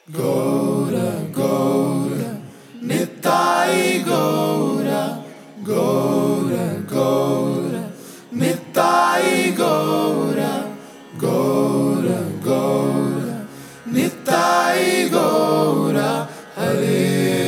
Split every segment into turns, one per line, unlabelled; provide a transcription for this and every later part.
Gora, Gora, Nitai Gora, Gora, Gora, Nitai Gora, Gora, Gora, Nitai Gora, Hare.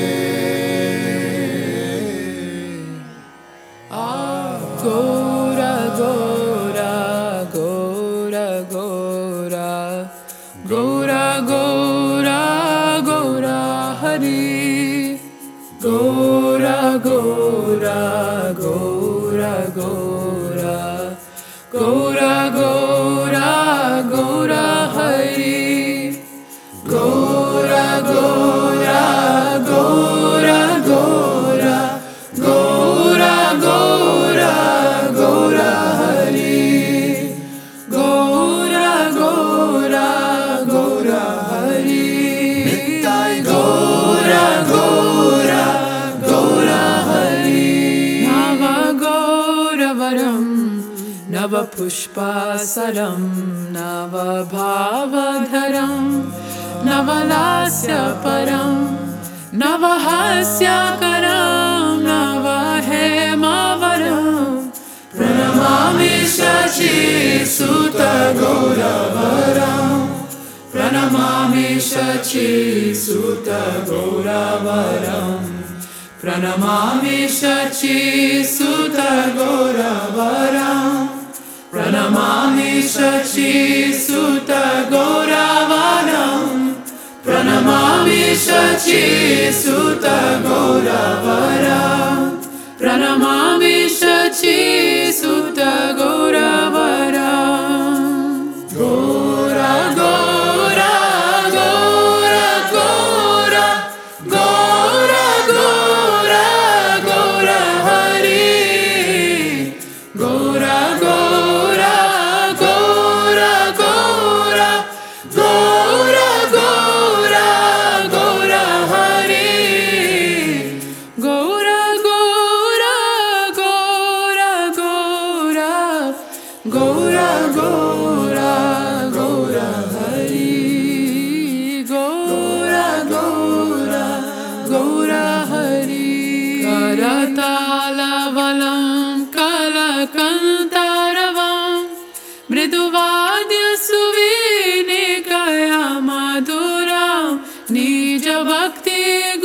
Gora, Gora, Gora, Gora, Gora, Gora, Gora, Hari. Gora, Gora, Gora, Gora, Gora, Gora, Gora, Hari. Gora, Gora, Gora, Gora, Gora, Gora, Gora, Hari. Gora, Gora, Gora, Hari.
Nitai
Gora, Gora, Gora, Hari. Nava Gauravaram, Nava Pushpasaram, Nava Bhavadharam, Nava Lasya Param, Nava Hasya Karam, Nava Hemavaram. Pranamami Shachi Suta Gauravaram, Pranamami Shachi Suta Gauravaram, Pranamami Shachi Suta Gauravaram, Pranamami Shachi Suta Gauravaram, Pranamami Shachi Suta Gauravaram, Pranamami Shachi Suta Gauravaram. Gora, Gora, Gora, Gora, Gora, Gora, Gora, Hari. Gora, Gora, Gora, Gora, Gora, Gora, Gora, Hari. Gora, Gora, Gora, Gora, Gora, Gora, Gora, Hari. Gora, Gora, Gora, Hari. Karatala-valam, kalakantaravam, mriduvadya suvinikaya madhuram, nija bhakti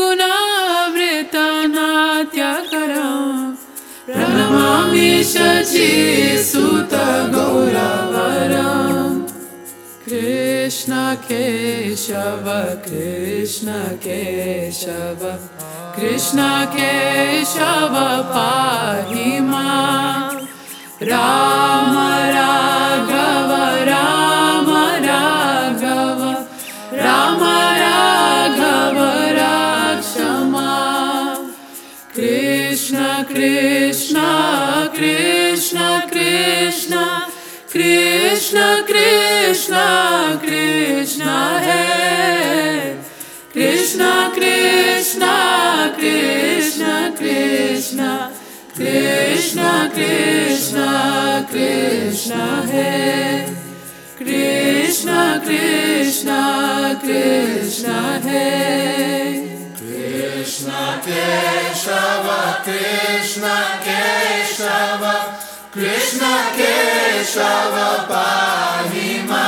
gunavrita-natyakaram. Pranamami Shachi Suta Gauravaram. Krishna Keshava, Krishna Keshava, Krishna Keshava Pahima. Rama Raghava, Rama Raghava, Rama Raghava Rakshama. Krishna Krishna, Krishna Krishna, Krishna Krishna, Krishna Hai. Krishna Krishna, Krishna Krishna, Krishna Krishna, Krishna Hai. Krishna Krishna, Krishna Hai.
Krishna Keshava, Krishna Keshava, Krishna Keshava Pahima.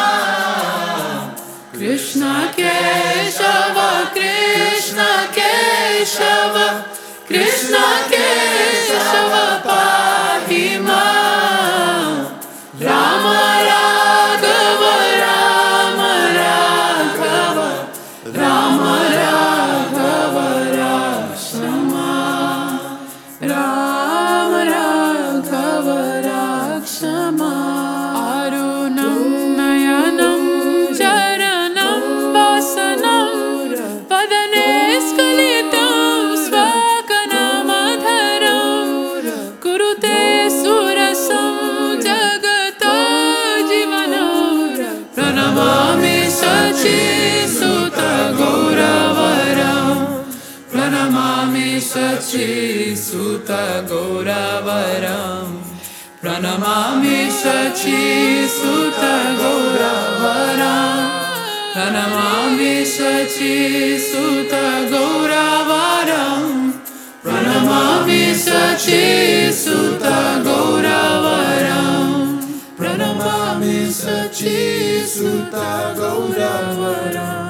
Krishna Keshava, Krishna Keshava, Krishna Keshava Pahima. Rama Raghava, Rama Raghava, Rama Raghava Rakshama. Rama Raghava Rakshama. Arunam Nayanam Charanam Vasanam Padane Skalitam Svakanam Adharam Kurute Surasam Jagata Jivanam. Pranamami Shachi Suta Gauravaram, Pranamami Shachi Suta Gauravaram, Pranamami Shachi Suta Gauravaram, Pranamami Sachisuta Gauravaram. Pranamami Sachisuta Gauravaram.
Pranamami Sachisuta Gauravaram.